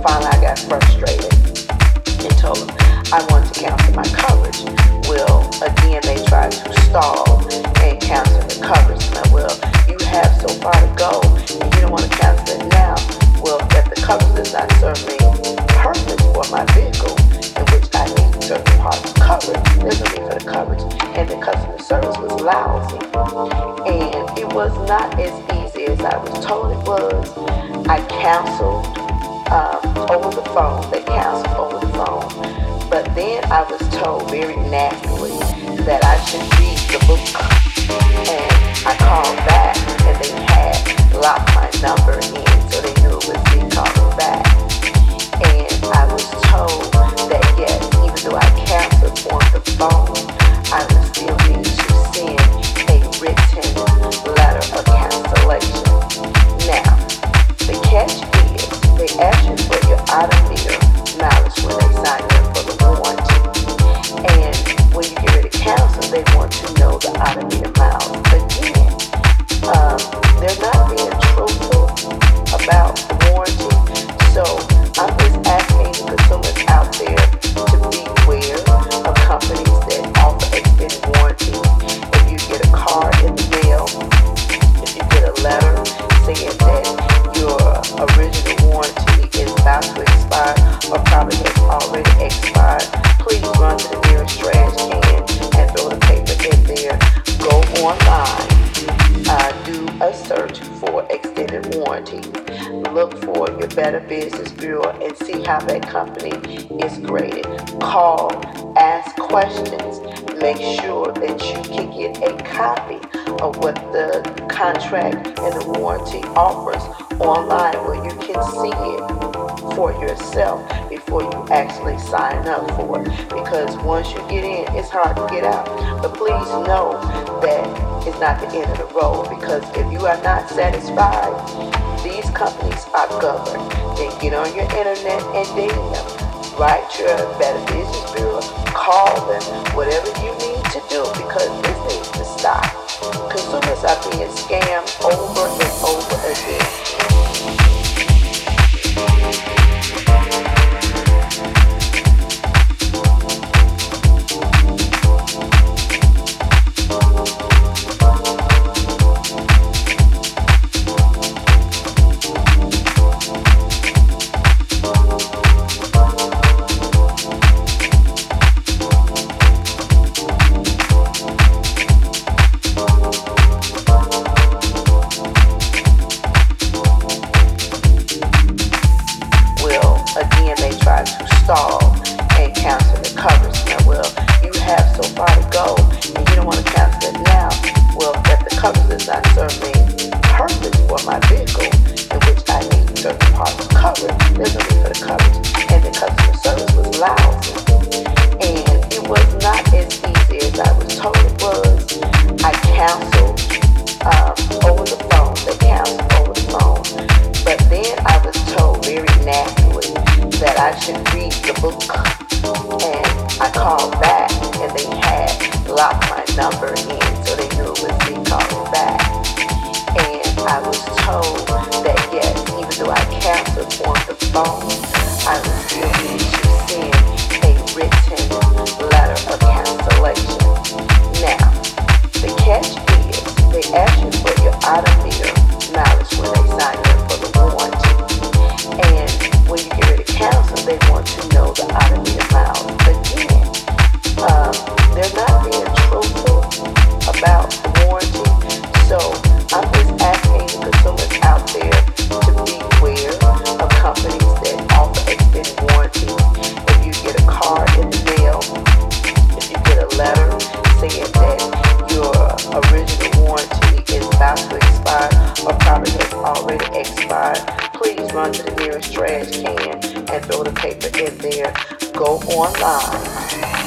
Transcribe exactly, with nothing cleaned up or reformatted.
finally I got frustrated and told them I wanted to cancel my coverage. Well, again, they tried to stall and cancel the coverage. And I, well, you have so far to go and you don't want to cancel it now. Well, if the coverage does not serve me purpose for my vehicle, in which I need certain parts covered, there's no need for the coverage. And the customer service was lousy. And it was not as easy as I was told it was. I canceled um, over the phone. They canceled over the phone. But then I was told very nastily that I should read the book. And I called back and they had locked my number in, so they knew it was me calling back. And I was told that yes, even though I canceled on the phone, I would still need to send a written letter of cancellation. Now, the catch is they ask you for your out-of-meter mileage when they sign you up for the warranty. And when you get ready to cancel, they want to know the out-of-meter miles. Again, um, they're not being truthful about the warranty. So I'm just asking the consumers out there to beware of companies that offer extended warranty. If you get a card in the mail, if you get a letter saying that your original warranty is about to expire or probably has already expired, please run to the nearest trash can and throw the paper in there. Go online, uh, do a search for extended warranty. Look for your Better Business Bureau and see how that company is graded. Call, ask questions, make sure that you can get a copy of what the contract and the warranty offers online where you can see it for yourself before you actually sign up for it. Because once you get in, it's hard to get out. But please know that it's not the end of the road, because if you are not satisfied, these companies are governed. Then get on your internet and ding them. Write your Better Business Bureau, call them, whatever you need to do, because this needs to stop. Consumers are being scammed over and over again. And cancel the coverage. Now, well, you have so far to go and you don't want to cancel it now. Well, if the coverage does not serve me purpose for my vehicle, in which I need certain parts covered, there's no need for the coverage. And the customer service was lousy. And it was not as easy as I was told it was. I canceled um, over the phone. They canceled over the phone. But then I was told very nastily that I should read the book. And I called back and they had locked my number in, so they knew it was me calling back. And I was told that yes, even though I canceled on the phone, I would still need to send a written letter of cancellation. Now, the catch is they ask you for your out-of-meter mileage when they sign you up for the warranty. And when you get ready to cancel, they want to know the out-of-meter miles. Again, um, they're not being truthful about the warranty. So I'm just asking the consumers out there to beware of companies that offer extended warranty. If you get a card in the mail, if you get a letter saying that your original warranty is about to expire or probably has already expired, please run to the nearest trash can and throw the paper in there. Go online,